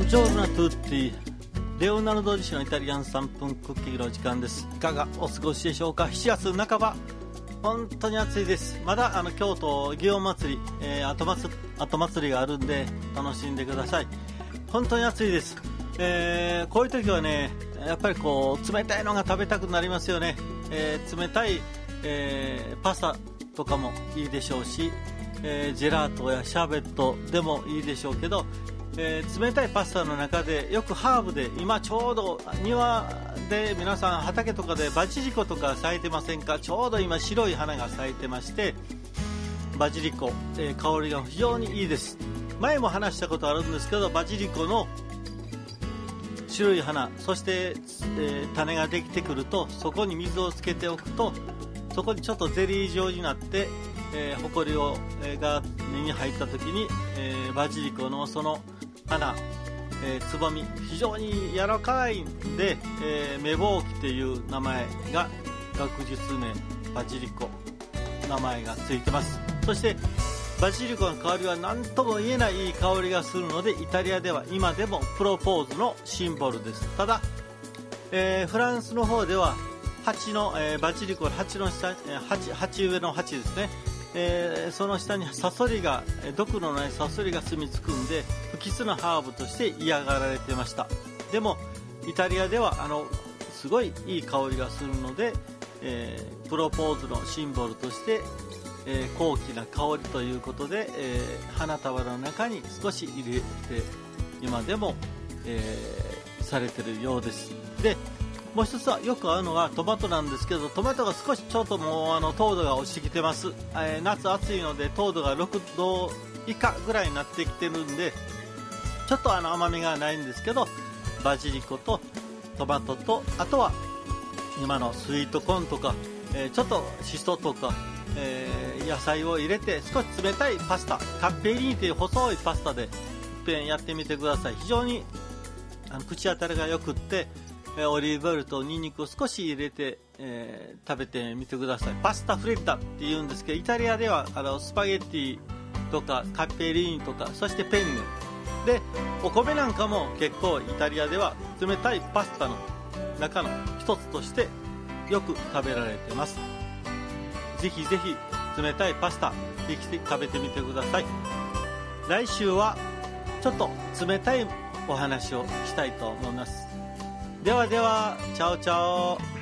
ジョルナトゥッティレオナルド・ディシのイタリアン3分クッキングの時間です。いかがお過ごしでしょうか。7月半ば本当に暑いです。まだ京都祇園祭り、後祭りがあるんで楽しんでください。本当に暑いです。こういう時はねやっぱりこう冷たいのが食べたくなりますよね。冷たい、パスタとかもいいでしょうし、ジェラートやシャーベットでもいいでしょうけど、冷たいパスタの中でよくハーブで今ちょうど庭で皆さん畑とかでバジリコとか咲いてませんか。ちょうど今白い花が咲いてましてバジリコ、香りが非常にいいです。前も話したことあるんですけどバジリコの白い花そして、種ができてくるとそこに水をつけておくとそこにちょっとゼリー状になってホコリが根に入った時に、バジリコのその花、つぼみ非常に柔らかいんで、メボウキという名前が学術名バジリコ名前がついてます。そしてバジリコの香りは何とも言えないいい香りがするのでイタリアでは今でもプロポーズのシンボルです。ただ、フランスの方では鉢の、バジリコの鉢の下、鉢植えの鉢ですね、その下にサソリが毒のないサソリが住み着くんで不吉なハーブとして嫌がられてました。でもイタリアではすごいいい香りがするので、プロポーズのシンボルとして、高貴な香りということで、花束の中に少し入れて今でも、されているようです。でもう一つはよく合うのがトマトなんですけどトマトが少しちょっともう糖度が落ちてきてます。夏暑いので糖度が6度以下ぐらいになってきてるんでちょっと甘みがないんですけどバジリコとトマトとあとは今のスイートコーンとか、ちょっとシソとか、野菜を入れて少し冷たいパスタカッペリーニという細いパスタで一遍やってみてください。非常に口当たりがよくってオリーブオイルとニンニクを少し入れて、食べてみてください。パスタフレッタっていうんですけどイタリアではスパゲッティとかカッペリーニとかそしてペンネでお米なんかも結構イタリアでは冷たいパスタの中の一つとしてよく食べられてます。ぜひぜひ冷たいパスタできて食べてみてください。来週はちょっと冷たいお話をしたいと思います。ではではチャオチャオ。